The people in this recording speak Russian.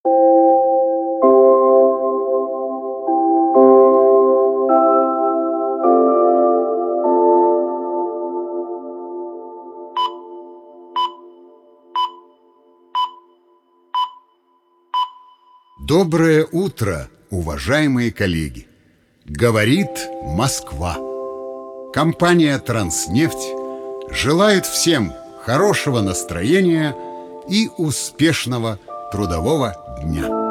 Доброе утро, уважаемые коллеги! Говорит Москва. Компания «Транснефть» желает всем хорошего настроения и успешного трудового дня.